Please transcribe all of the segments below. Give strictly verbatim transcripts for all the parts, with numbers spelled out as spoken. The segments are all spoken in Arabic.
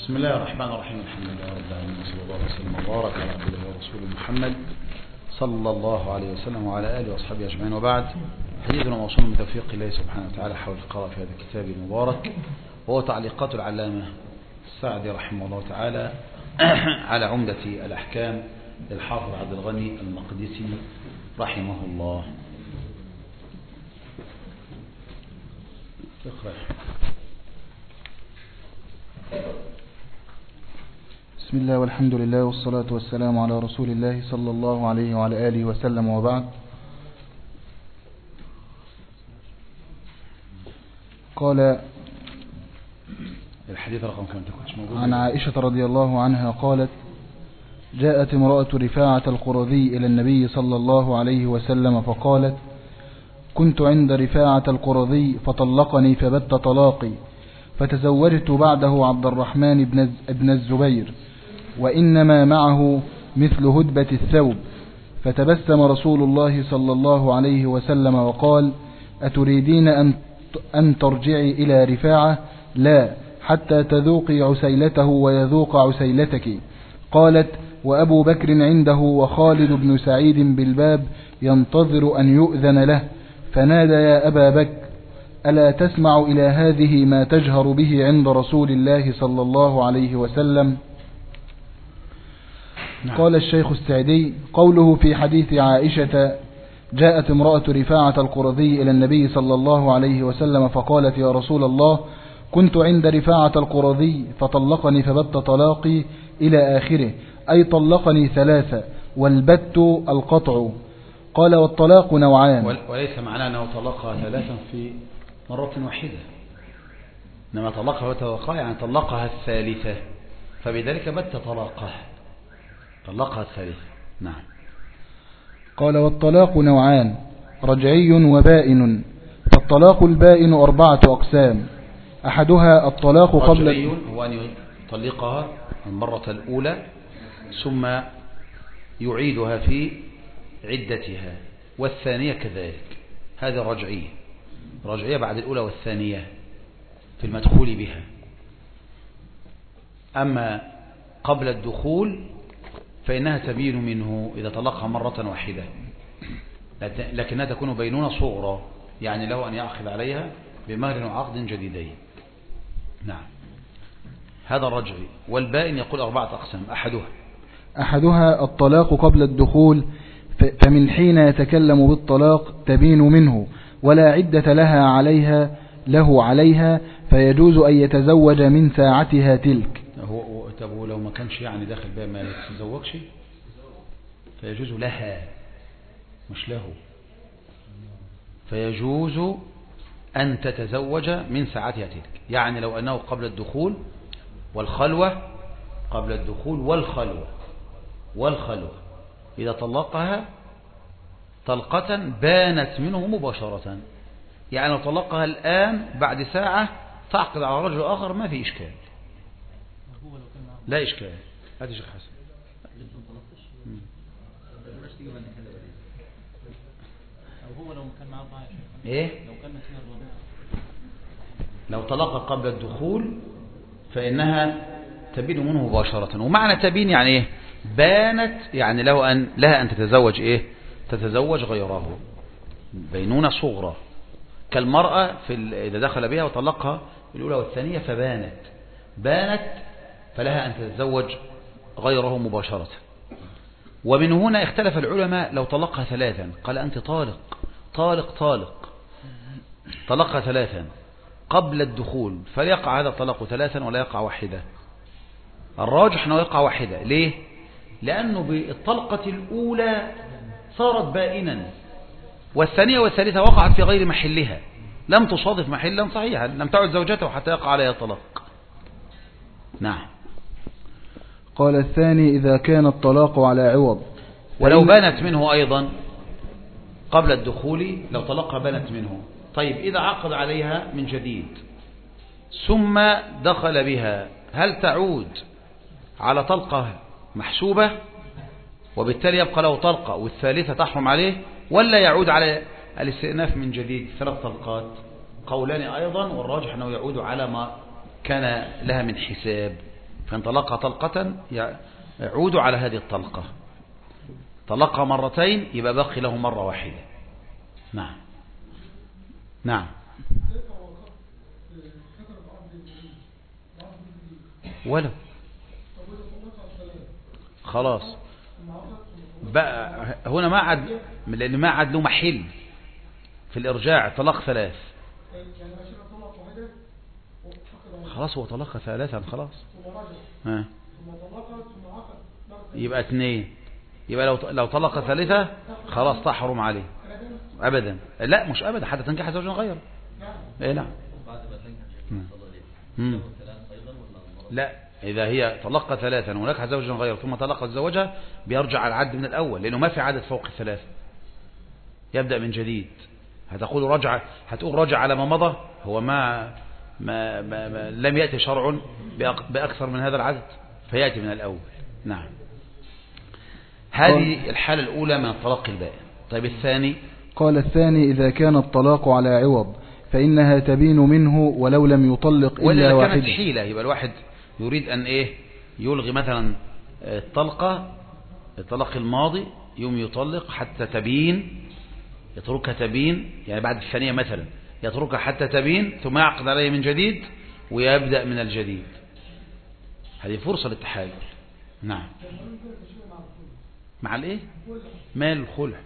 بسم الله الرحمن الرحيم. الحمد لله رب العالمين، صلى الله وسلم وبارك على عبده ورسوله محمد صلى الله عليه وسلم وعلى آله وأصحابه أجمعين، وبعد. حديثنا موصول من توفيق الله سبحانه وتعالى حول القراءة في هذا الكتاب المبارك، وهو تعليقات العلامة السعدي رحمه الله تعالى على عمدة الأحكام للحافظ عبد الغني المقدسي رحمه الله. بسم الله والحمد لله والصلاة والسلام على رسول الله صلى الله عليه وعلى آله وسلم، وبعد. قال الحديث رقم كم تكونش موجود؟ عن عائشة رضي الله عنها قالت: جاءت امرأة رفاعة القرظي إلى النبي صلى الله عليه وسلم فقالت: كنت عند رفاعة القرظي فطلقني فبت طلاقي، فتزوجت بعده عبد الرحمن بن الزبير، وإنما معه مثل هدبة الثوب. فتبسم رسول الله صلى الله عليه وسلم وقال: أتريدين أن أن ترجعي إلى رفاعة؟ لا، حتى تذوقي عسيلته ويذوق عسيلتك. قالت: وأبو بكر عنده وخالد بن سعيد بالباب ينتظر أن يؤذن له، فنادى: يا أبا بكر، ألا تسمع إلى هذه ما تجهر به عند رسول الله صلى الله عليه وسلم؟ نعم. قال الشيخ السعدي: قوله في حديث عائشة: جاءت امرأة رفاعة القرظي إلى النبي صلى الله عليه وسلم فقالت: يا رسول الله، كنت عند رفاعة القرظي فطلقني فبت طلاقي إلى آخره، أي طلقني ثلاثة، والبت القطع. قال: والطلاق نوعان. وليس معناه أنه طلقها ثلاثا في مرة واحدة، إنما طلقها وتوقع يعني طلقها الثالثة، فبذلك بت طلاقه، طلقها الثالثة. نعم. قال: والطلاق نوعان، رجعي وبائن. فالطلاق البائن أربعة أقسام: أحدها الطلاق قبل رجعي هو أن يطلقها المرة الأولى ثم يعيدها في عدتها، والثانية كذلك، هذا رجعية رجعية بعد الأولى والثانية في المدخول بها. أما قبل الدخول فإنها تبين منه إذا طلقها مرة واحدة، لكنها تكون بينونة صغرى، يعني له أن يأخذ عليها بمهر وعقد جديدين. نعم، هذا الرجعي. والبائن يقول أربعة أقسام: أحدها أحدها الطلاق قبل الدخول، فمن حين يتكلم بالطلاق تبين منه، ولا عدة لها عليها له عليها، فيجوز أن يتزوج من ساعتها تلك. هو طب لو ما كانش يعني داخل بها ما يتزوجش فيجوز لها مش له، فيجوز أن تتزوج من ساعتها تلك، يعني لو أنه قبل الدخول والخلوة قبل الدخول والخلوة والخلوة إذا طلقها طلقة بانت منه مباشرة، يعني لو طلقها الآن بعد ساعة تعقد على رجل آخر ما في إشكال، لا إشكال. هذا شيخ حسن. هو لو كان معه إيه؟ لو كان لو طلق قبل الدخول فإنها تبين منه مباشرة. ومعنى تبين يعني إيه؟ بانت، يعني له أن لها أن تتزوج إيه؟ تتزوج غيره، بينونة صغرى، كالمرأة في إذا دخل بها وطلقها الأولى والثانية فبانت بانت فلها أن تتزوج غيره مباشرة. ومن هنا اختلف العلماء لو طلقها ثلاثا، قال: أنت طالق طالق طالق طلقها ثلاثا قبل الدخول، فليقع هذا الطلاق ثلاثا ولا يقع واحدة. الراجح أنه يقع واحدة. ليه؟ لأنه بالطلقة الأولى صارت بائنا، والثانية والثالثة وقعت في غير محلها، لم تصادف محلا صحيحا، لم تعد زوجته حتى يقع عليها الطلاق. نعم. قال: الثاني إذا كان الطلاق على عوض، ولو بانت منه أيضا قبل الدخول، لو طلقها بانت منه، طيب إذا عقد عليها من جديد ثم دخل بها، هل تعود على طلقة محسوبة وبالتالي يبقى له طلقة والثالثة تحرم عليه، ولا يعود على الاستئناف من جديد ثلاث طلقات؟ قولان أيضا، والراجح أنه يعود على ما كان لها من حساب. فإن طلقها طلقة يعود على هذه الطلقة، طلقها مرتين يبقى باقي له مرة واحدة. نعم نعم. ولو خلاص بقى هنا ما عاد، لأن ما عاد له محل في الإرجاع، طلاق ثلاث. خلاص هو طلقها ثلاثا خلاص. ها. يبقى اثنين، يبقى لو لو طلق ثالثة خلاص تحرم عليه أبدا. لا مش أبدا، حتى تنكح زوجا غيره. إيه نعم. مم. لا إذا هي طلق ثلاثا ونكح زوجا غيره ثم طلق الزوجة بيرجع على العد من الأول، لأنه ما في عدد فوق الثلاثة، يبدأ من جديد. هتقول رجع، هتقول رجع على ما مضى، هو ما, ما, ما, ما لم يأتي شرع بأكثر من هذا العدد، فيأتي من الأول. نعم. هذه الحالة الأولى من الطلاق البائن. طيب الثاني؟ قال الثاني إذا كان الطلاق على عوض فإنها تبين منه ولو لم يطلق إلا واحدة. كانت حيلة، يبقى الواحد يريد أن إيه يلغي مثلا الطلقة، الطلاق الماضي يوم يطلق حتى تبين، يتركها تبين، يعني بعد الثانية مثلا يتركها حتى تبين ثم يعقد عليه من جديد ويبدأ من الجديد. هذه فرصة للتحايل. نعم. مع الايه؟ مال الخلع.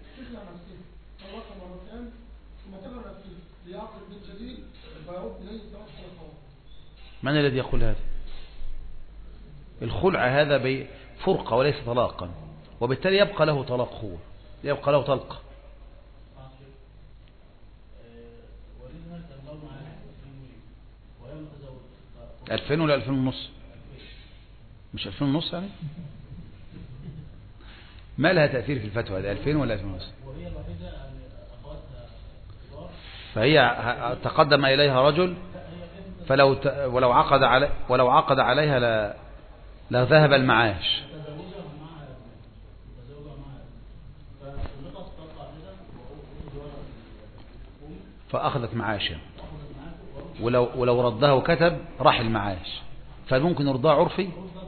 من الذي يقول هذا؟ الخلع هذا فرقة وليس طلاقا، وبالتالي يبقى له طلاق، هو يبقى له طلقة. ألفين ولا ألفين ونص؟ مش ألفين ونص يعني؟ ما لها تأثير في الفتوى هذا، ألفين ولا ألفين ونص؟ فهي تقدم إليها رجل فلو ت... ولو عقد علي... ولو عقد عليها لا لا ذهب المعاش. فأخذت معاشا، ولو ولو ردها وكتب راح المعاش، فممكن يرضاه عرفي.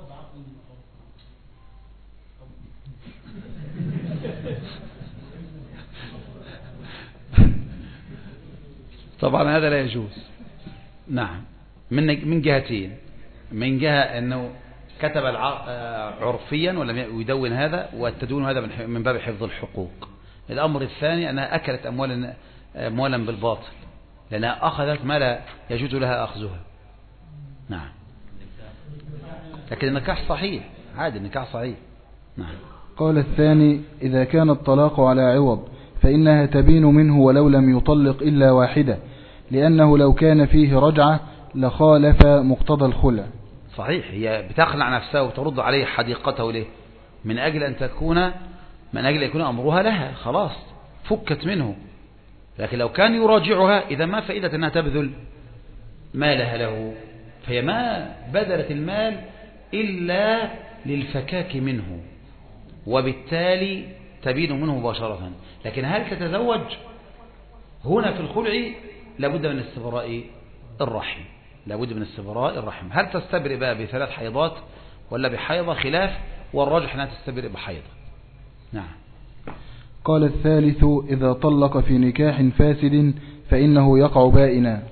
طبعا هذا لا يجوز. نعم. من من جهتين، من جهة أنه كتب عرفيا ولم يدون هذا، والتدوين هذا من باب حفظ الحقوق. الأمر الثاني أنها أكلت أموالا أموالا بالباطل، لأنها أخذت ما لا يجوز لها أخذها. نعم. لكن النكاح صحيح، عادي النكاح صحيح. نعم. قال الثاني إذا كان الطلاق على عوض فإنها تبين منه ولو لم يطلق إلا واحدة، لأنه لو كان فيه رجعة لخالف مقتضى الخلع. صحيح، هي بتخلع نفسها وترد عليه حديقته له من أجل أن تكون من أجل يكون أمرها لها، خلاص فكت منه. لكن لو كان يراجعها إذا ما فائدة أنها تبذل مالها له، فهي ما بذلت المال إلا للفكاك منه، وبالتالي تبين منه مباشرة. لكن هل تتزوج؟ هنا في الخلع لابد من استبراء الرحم، لابد من استبراء الرحم. هل تستبرئ بقى بثلاث حيضات ولا بحيضة؟ خلاف، والراجح أنها تستبرئ بحيضة. نعم. قال الثالث إذا طلق في نكاح فاسد فإنه يقع بائنا،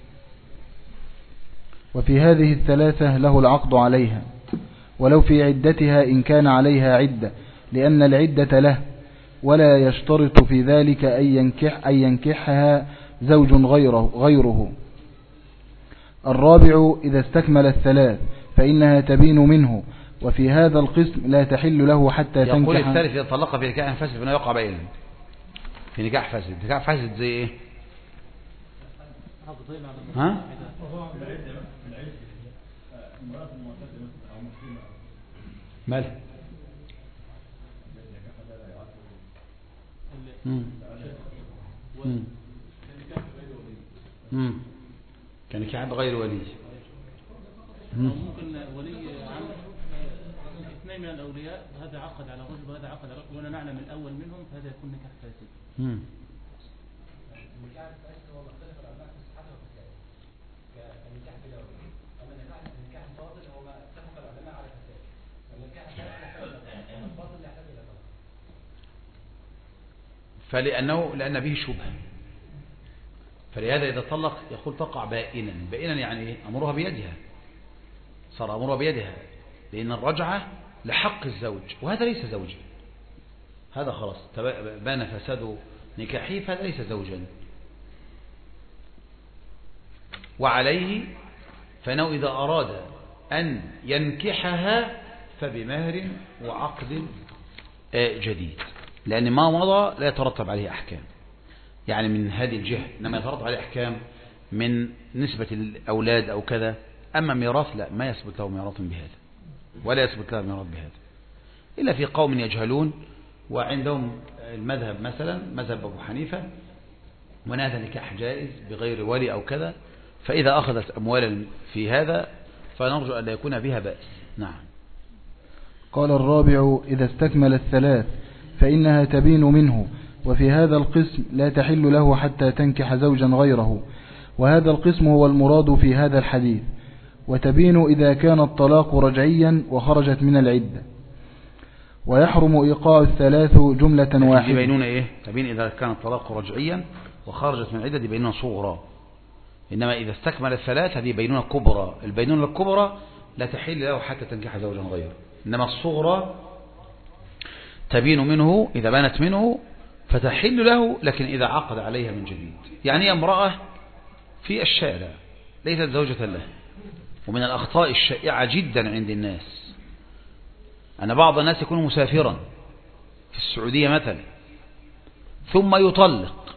وفي هذه الثلاثة له العقد عليها ولو في عدتها إن كان عليها عدة، لأن العدة له، ولا يشترط في ذلك أن ينكح أن ينكحها زوج غيره, غيره. الرابع إذا استكمل الثلاث فإنها تبين منه، وفي هذا القسم لا تحل له حتى تنكح. يقول الثالث إذا طلق في نكاح فاسد فإنه يقع بائنا. في نكاح فاسد، نكاح فاسد زي إيه؟ ها؟ ماله؟ مم. مم. مم. كان نكاح بغير ولي. ممكن ولي عم اثنين من الأولياء، هذا عقد على رجل وهذا عقد على رجل، وأنا نعلم الأول منهم، فهذا يكون نكاح فاسد. مم. فلأنه لأن به شبهة، فلهذا إذا طلق يقول تقع بائنا. بائنا يعني أمرها بيدها، صار أمرها بيدها، لأن الرجعة لحق الزوج وهذا ليس زوجا، هذا خلاص بان فساد نكاحه فهذا ليس زوجا. وعليه فإنه إذا أراد أن ينكحها فبمهر وعقد جديد، لأن ما مضى لا يترتب عليه أحكام يعني من هذه الجهة، إنما يترتب عليه أحكام من نسبة الأولاد أو كذا. أما ميراث لا، ما يثبت له ميراث بهذا ولا يثبت له ميراث بهذا إلا في قوم يجهلون وعندهم المذهب مثلا مذهب أبو حنيفة وأن هذا نكاح جائز بغير ولي أو كذا، فإذا أخذت أموالا في هذا فنرجو أن لا يكون بها بأس. نعم. قال الرابع: إذا استكمل الثلاث فإنها تبين منه، وفي هذا القسم لا تحل له حتى تنكح زوجا غيره، وهذا القسم هو المراد في هذا الحديث. وتبين إذا كان الطلاق رجعيا وخرجت من العدة، ويحرم إيقاع الثلاث جملة واحدة. يبينون إيه؟ تبين إذا كان الطلاق رجعيا وخرجت من العدة دي بينونة صغرى، إنما إذا استكمل الثلاث هذه بينونة كبرى. البينونة الكبرى لا تحل له حتى تنكح زوجا غيره، إنما الصغرى تبين منه إذا بانت منه فتحل له، لكن إذا عقد عليها من جديد. يعني امرأة في الشارع ليست زوجة له، ومن الأخطاء الشائعة جدا عند الناس أن بعض الناس يكون مسافرا في السعودية مثلا ثم يطلق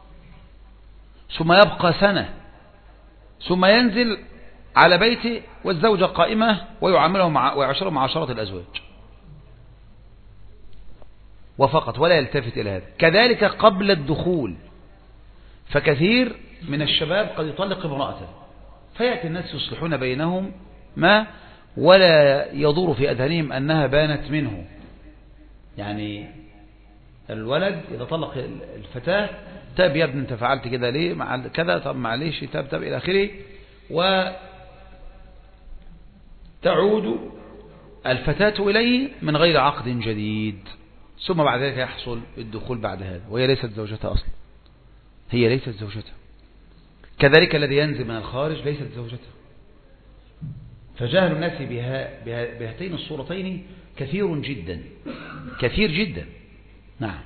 ثم يبقى سنة ثم ينزل على بيته والزوجة قائمة ويعامله مع ويعاشره معاشرة الأزواج وفقط ولا يلتفت إلى هذا. كذلك قبل الدخول، فكثير من الشباب قد يطلق امرأته فيأتي الناس يصلحون بينهم ما ولا يدور في أذهانهم أنها بانت منه. يعني الولد إذا طلق الفتاة تاب يا ابن انت فعلت كده ليه مع كذا، طب معليش تاب تاب إلى آخره، وتعود الفتاة إليه من غير عقد جديد، ثم بعد ذلك يحصل الدخول بعد هذا وهي ليست زوجته أصلا، هي ليست زوجته. كذلك الذي ينزل من الخارج ليست زوجته. فجهل الناس بها بهاتين الصورتين كثير جدا كثير جدا. نعم.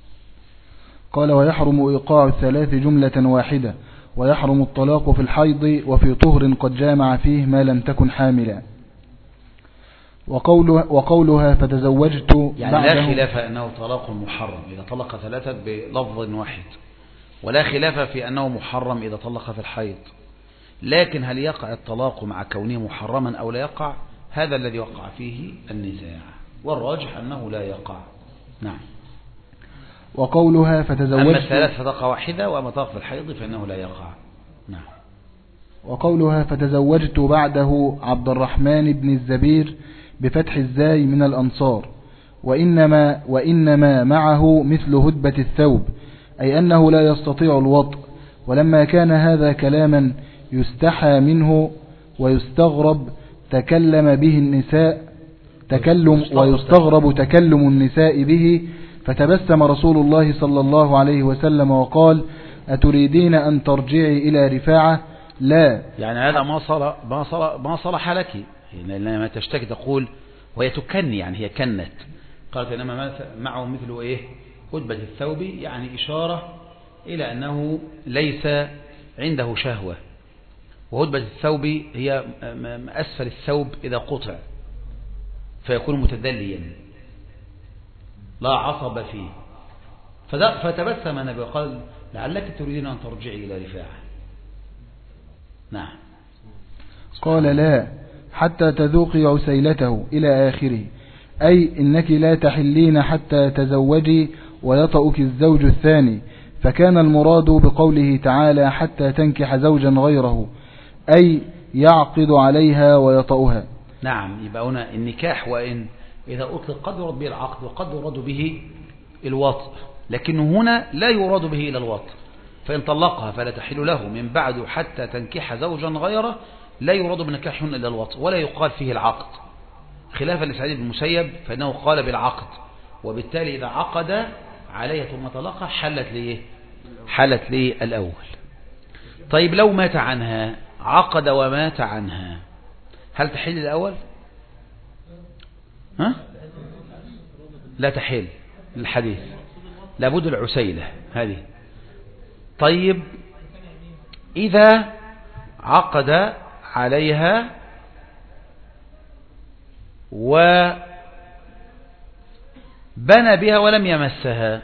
قال: ويحرم إيقاع الثلاث جملة واحدة، ويحرم الطلاق في الحيض وفي طهر قد جامع فيه ما لم تكن حاملا. وقولها, وقولها فتزوجت يعني لا خلاف أنه طلاق محرم إذا طلق ثلاثة بلفظ واحد، ولا خلاف في أنه محرم إذا طلق في الحيض، لكن هل يقع الطلاق مع كونه محرما أو لا يقع؟ هذا الذي وقع فيه النزاع، والراجح أنه لا يقع. نعم. وقولها فتزوجت أما الثلاث فتقع واحدة، وأما طلاق في الحيض فإنه لا يقع. نعم. وقولها فتزوجت بعده عبد الرحمن بن الزبير بفتح الزاي من الأنصار، وإنما, وإنما معه مثل هدبة الثوب، أي أنه لا يستطيع الوطء. ولما كان هذا كلاما يستحى منه ويستغرب تكلم به النساء تكلم ويستغرب تكلم النساء به، فتبسم رسول الله صلى الله عليه وسلم وقال: أتريدين أن ترجعي إلى رفاعة؟ لا. يعني هذا ما صلح ما صلح ما صلح لك، لما تشتكي تقول وهي تكني، يعني هي كنت، قالت إنما معه مثل إيه هدبة الثوب، يعني إشارة إلى أنه ليس عنده شهوة. وهدبة الثوب هي أسفل الثوب إذا قطع فيكون متدليا لا عصب فيه. فتبسم النبي وقال: لعلك تريدين أن ترجعي إلى رفاعة. نعم. قال: لا حتى تذوقي عسيلته إلى آخره، أي إنك لا تحلين حتى تزوجي ويطأك الزوج الثاني. فكان المراد بقوله تعالى: حتى تنكح زوجا غيره، أي يعقد عليها ويطأها. نعم. يبقى هنا النكاح وإن إذا أطلق قد يراد به العقد وقد يراد به الوطء، لكنه هنا لا يراد به إلى الوطء. فإن طلقها فلا تحل له من بعد حتى تنكح زوجا غيره، لا يراد بنكاح إلا الوطء ولا يقال فيه العقد، خلافا لسعيد بن المسيب فإنه قال بالعقد، وبالتالي إذا عقد عليها ثم طلقها حلت ليه حلت ليه الأول. طيب لو مات عنها، عقد ومات عنها، هل تحل الأول؟ ها؟ لا تحل الحديث، لابد العسيلة هذه. طيب إذا عقد عليها وبنى بها ولم يمسها،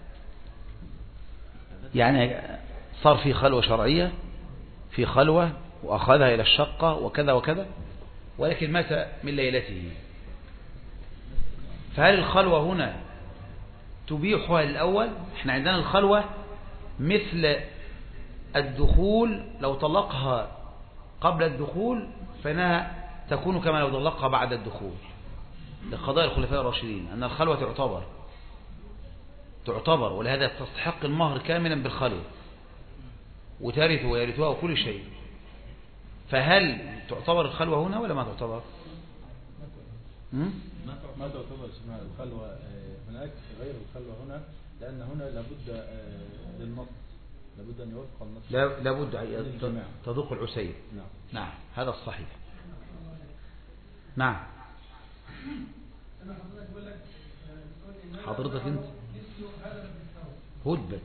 يعني صار في خلوة شرعية، في خلوة وأخذها إلى الشقة وكذا وكذا، ولكن مات من ليلته، فهل الخلوة هنا تبيحها للأول؟ احنا عندنا الخلوة مثل الدخول، لو طلقها قبل الدخول فإنها تكون كما لو طلقها بعد الدخول، لقضاء الخلفاء الراشدين أن الخلوة تعتبر تعتبر ولهذا تستحق المهر كاملا بالخلوة، وترث ويرثها وكل شيء. فهل تعتبر الخلوة هنا ولا ما تعتبر؟ ما تعتبر اسمها الخلوة هناك غير الخلوة هنا، لأن هنا لابد للنص، لابد أن يوفق النص، لا لابد أن تذوق العسير. نعم. نعم هذا الصحيح. نعم حضرتك انت هدبت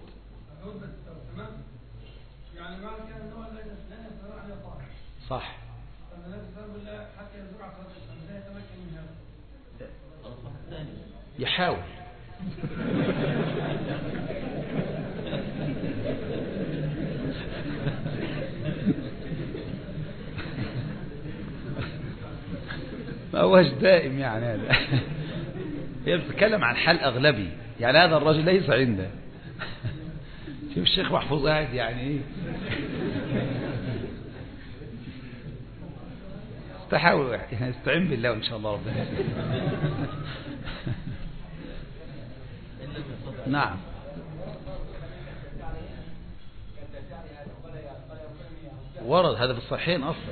صح. يحاول ما هوش دائم يعني هذا. هي بتتكلم عن حال أغلبي، يعني هذا الرجل ليس عنده. شوف الشيخ محفوظ قاعد يعني ايه تحاول يعني استعين بالله وإن شاء الله ربنا. نعم ورد هذا في الصحيحين أصلا،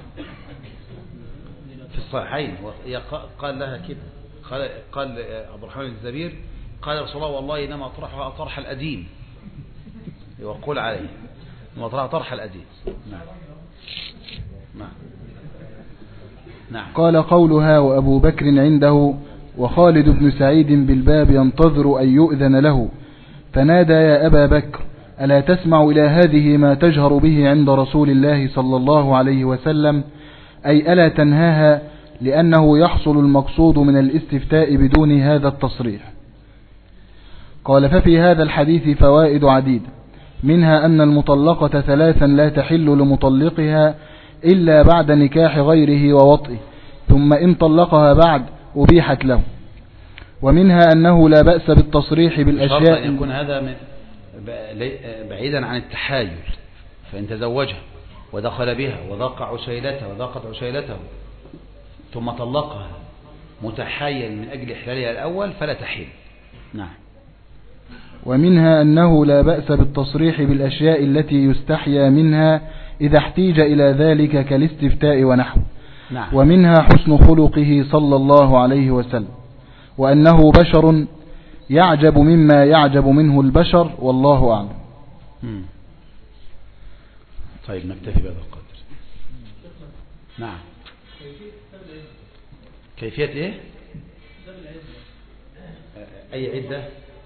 في الصحيحين قال لها كده، قال قال عبد الرحمن الزبير قال رسول الله والله إنما أطرحها طرح الأديم، يقول عليه إنما أطرحها طرح الأديم. نعم نعم نعم. قال قولها وأبو بكر عنده وخالد بن سعيد بالباب ينتظر أن يؤذن له، فنادى يا أبا بكر ألا تسمع إلى هذه ما تجهر به عند رسول الله صلى الله عليه وسلم، أي ألا تنهاها، لأنه يحصل المقصود من الاستفتاء بدون هذا التصريح. قال ففي هذا الحديث فوائد عديدة، منها أن المطلقة ثلاثا لا تحل لمطلقها إلا بعد نكاح غيره ووطئه، ثم إن طلقها بعد أبيحت له. ومنها أنه لا بأس بالتصريح بالأشياء، أن يكون هذا بعيدا عن التحايل، فإن تزوجها ودخل بها وذاق عسيلتها وذاقت عسيلته ثم طلقها متحايل من أجل إحلالها الأول فلا تحل. نعم. ومنها أنه لا بأس بالتصريح بالأشياء التي يستحيا منها إذا احتيج إلى ذلك كالاستفتاء ونحو. نعم. ومنها حسن خلقه صلى الله عليه وسلم، وأنه بشر يعجب مما يعجب منه البشر، والله أعلم. مم. طيب نكتفي بهذا القدر. نعم. كيفية ايه؟ اي عدة؟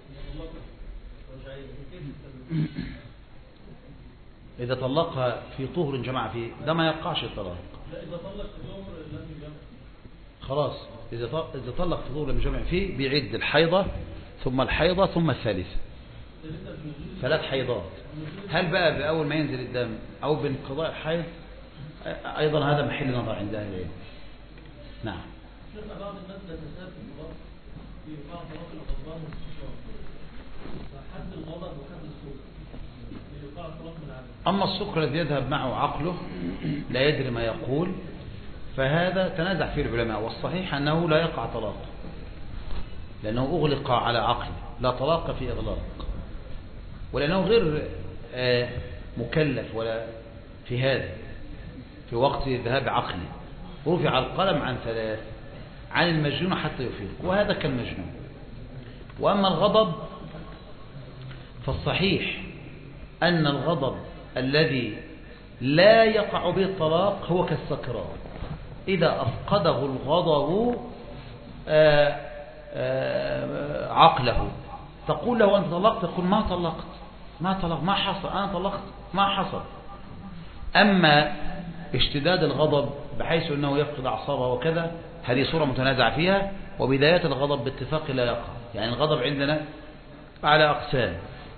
اذا طلقها في طهر جماعة فيه ده ما يقعش الطلاق. لا اذا طلق في طهر لم يجمع خلاص. اذا اذا طلق في طهر لم يجمع فيه بيعد الحيضة ثم الحيضة ثم الثالثة، ثلاث حيضات. هل بقى بأول ما ينزل الدم أو بانقضاء الحيض أيضا هذا محل نظر عند أهل العلم. نعم. بعض الناس لا تسافر في بعض مواقع الغضبان والاستشراف، فحد الغضب وحد السكر يقع الطلاق من عدم. أما السكر الذي يذهب معه عقله لا يدري ما يقول فهذا تنازع فيه العلماء، والصحيح أنه لا يقع طلاق لأنه أغلق على عقله، لا طلاق في إغلاق، ولأنه غير مكلف ولا في هذا في وقت ذهاب عقله. رفع القلم عن ثلاث، عن المجنون حتى يفيق، وهذا كالمجنون. وأما الغضب فالصحيح أن الغضب الذي لا يقع به الطلاق هو كالسكران، إذا أفقده الغضب آآ آآ عقله، تقول له أنت طلقت، تقول ما طلقت ما طلق ما حصل، أنا طلقت ما حصل. أما اشتداد الغضب بحيث أنه يفقد أعصابه وكذا، هذه صورة متنازع فيها. وبداية الغضب باتفاق لا يقع، يعني الغضب عندنا على أقسام.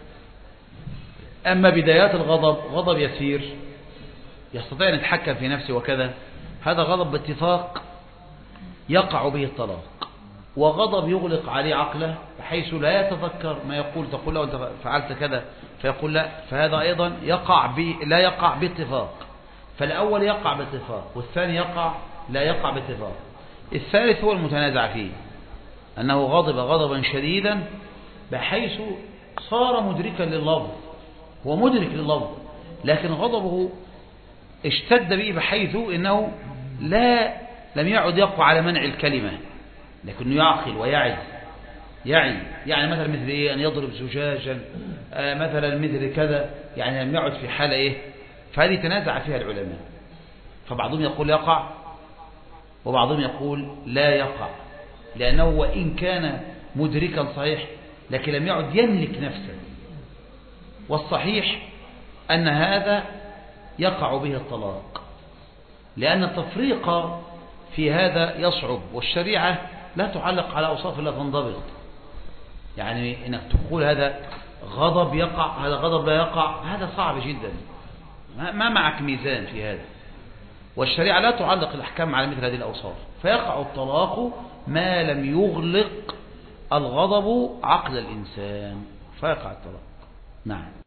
أما بدايات الغضب غضب يسير يستطيع أن يتحكم في نفسه وكذا، هذا غضب باتفاق يقع به الطلاق. وغضب يغلق عليه عقله بحيث لا يتذكر ما يقول، تقول له أنت فعلت كذا فيقول لا، فهذا أيضا يقع ب... لا يقع باتفاق. فالأول يقع باتفاق والثاني يقع لا يقع باتفاق. الثالث هو المتنازع فيه، أنه غضب غضبا شديدا بحيث صار مدركا لللفظ، هو مدرك لللفظ لكن غضبه اشتد به بحيث إنه لا لم يعد يقوى على منع الكلمة، لكنه يعقل ويعي يعي يعني مثلا مثل إيه؟ أن يضرب زجاجا آه مثلا مثل كذا، يعني لم يعد في حالة إيه. فهذه تنازع فيها العلماء، فبعضهم يقول يقع وبعضهم يقول لا يقع، لأنه وإن كان مدركا صحيح لكن لم يعد يملك نفسه. والصحيح أن هذا يقع به الطلاق، لأن التفريق في هذا يصعب، والشريعة لا تعلق على أوصاف لا تنضبط. يعني إنك تقول هذا غضب يقع هذا غضب لا يقع، هذا صعب جدا، ما معك ميزان في هذا. والشريعة لا تعلق الأحكام على مثل هذه الأوصاف، فيقع الطلاق ما لم يغلق الغضب عقل الإنسان، فيقع الطلاق. نعم.